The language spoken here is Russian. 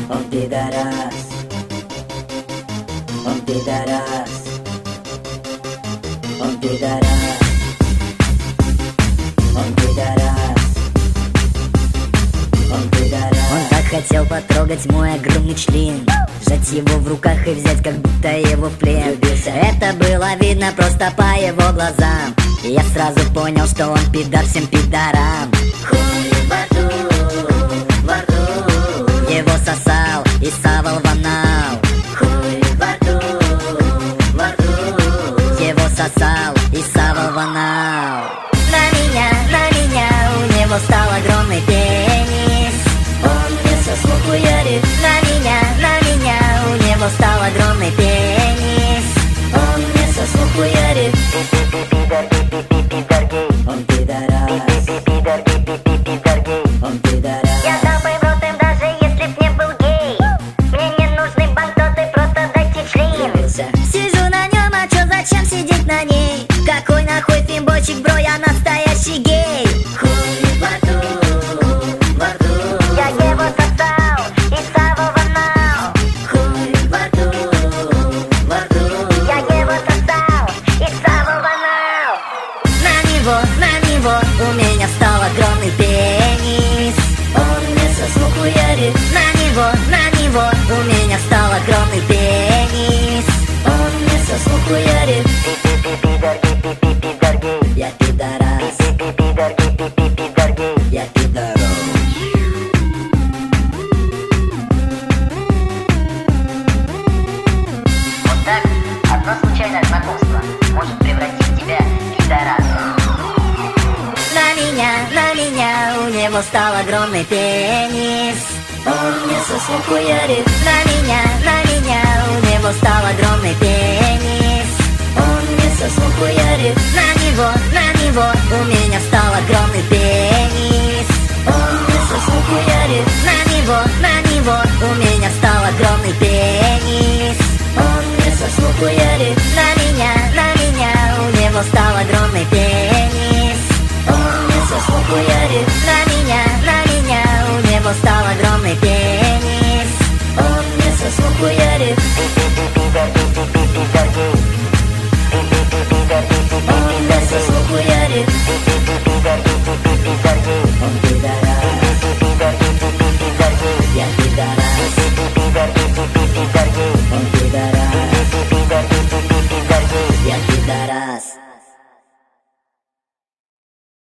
Он пидорас, он пидорас, он пидорас, он пидорас, он пидорас. Он так хотел потрогать мой огромный член, сжать его в руках и взять, как будто его в плен. Это было видно просто по его глазам, и я сразу понял, что он пидор всем пидорам. Хуй во рту, во рту, его сосал и савал в анал. хуй во рту, во рту, Его сосал и савал в анал. На меня у него стал огромный пенис. он мне соснул хуярит. На меня у него стал огромный пенис. Он мне соснул хуярит. Пидор гей, Он пидорас, пидор гей. он пидорас. Я дал бы в рот им, даже если б не был гей. Мне не нужны банкноты, просто дайте член. Сижу на нем, а чё, зачем сидеть на ней? Какой нахуй фимбочек, бро, я настоящий гей. Хуй во рту, во рту, Я его сосал и савал в анал. хуй во рту, во рту. Я его сосал и савал в анал. На него у меня стал огромный пенис. Он мне соснул хуярит. На него у меня стал огромный пенис. Он мне соснул хуярит. Пидор гей, Я пидорас, пидор гей. я пидорас. Вот так одно случайное знакомство может превратить тебя в пидораса. На меня у него стал огромный пенис. Он мне соснул хуярит. На меня у него стал огромный пенис. Он мне соснул хуярит. На него у меня стал огромный пенис. Он мне соснул хуярит. На него у меня стал огромный пенис. Он мне соснул хуярит. На меня у него стал огромный пенис.